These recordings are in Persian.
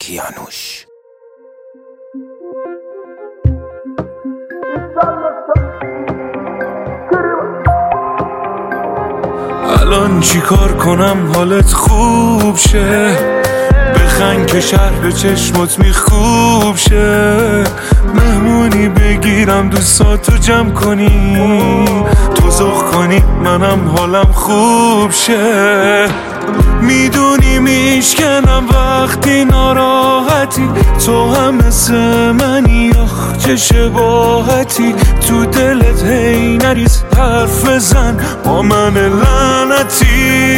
کیانوش. الان چی کار کنم حالت خوب شه؟ بخند که شهر چشمت میخوب شه. مهمونی بگیرم دوستاتو جمع کنی، تو ذوق کنی منم حالم خوب شه. میدونی میشکنم وقتی ناراحتی، تو هم مثل منی آخ چه شباهتی. تو دلت هی نریز حرف بزن با من لعنتی.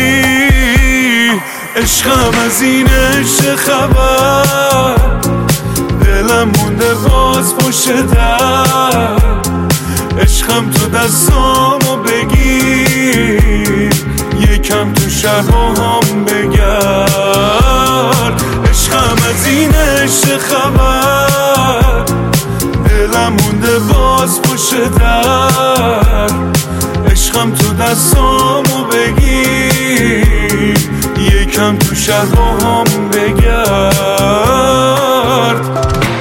عشقم از این عشق خبر، دلم مونده باز پشت در. عشقم تو دستامو بگیر، یکم تو شهر با هم بگرد. عشقم از این عشق خبر، دلم مونده باز پشت در. عشقم تو دستامو بگیر، یکم تو شهر با هم بگرد.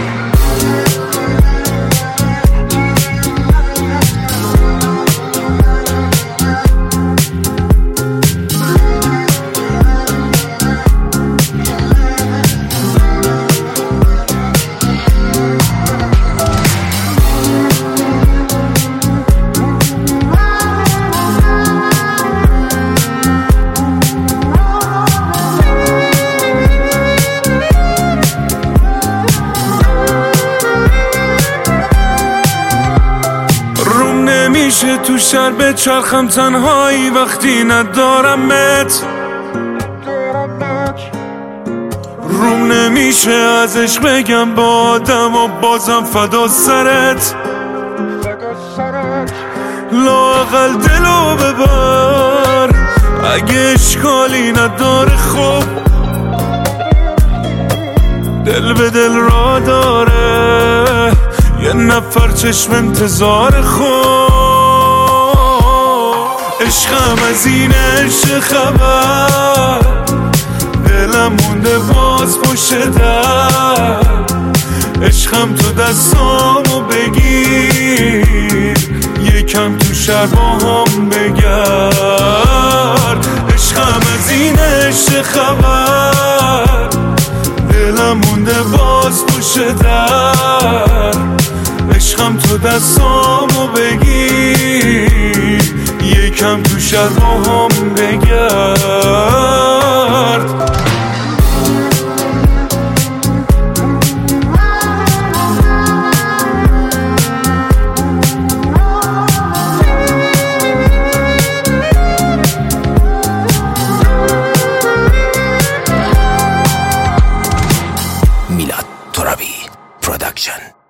میشه تو شهر بچرخم تنهایی وقتی ندارمت. روم نمیشه از عشق بگم با آدم و بازم فدا سرت. لااقل دلو ببر اگه اشکالی نداره. خب دل به دل را داره، یه نفر چشم انتظار. خب عشقم از این عشق خبر، دلم مونده باز پشت در. عشقم تو دستامو بگیر، یکم تو شهر با هم بگرد. عشقم از این عشق خبر، دلم مونده باز پشت در. عشقم تو دستامو بگیر، یکم تو شهر با هم بگرد. میلاد ترابی پروداکشن.